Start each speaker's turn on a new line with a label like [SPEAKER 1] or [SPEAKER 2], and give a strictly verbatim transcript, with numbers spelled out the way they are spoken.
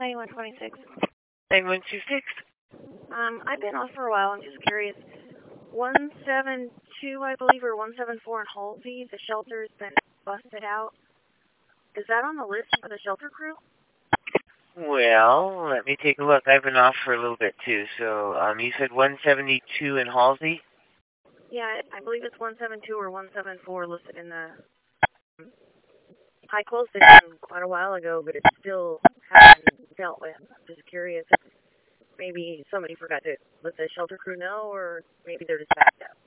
[SPEAKER 1] ninety-one twenty-six.
[SPEAKER 2] nine one two six.
[SPEAKER 1] Um, I've been off for a while. I'm just curious. one seven two, I believe, or one seven four in Halsey, the shelter's been busted out. Is that on the list for the shelter crew?
[SPEAKER 2] Well, let me take a look. I've been off for a little bit, too. So, um, you said one seventy-two in Halsey?
[SPEAKER 1] Yeah, I believe it's one seven two or one seven four listed in the... I closed it in quite a while ago, but it still hasn't been dealt with. I'm just curious if maybe somebody forgot to let the shelter crew know, or maybe they're just backed up.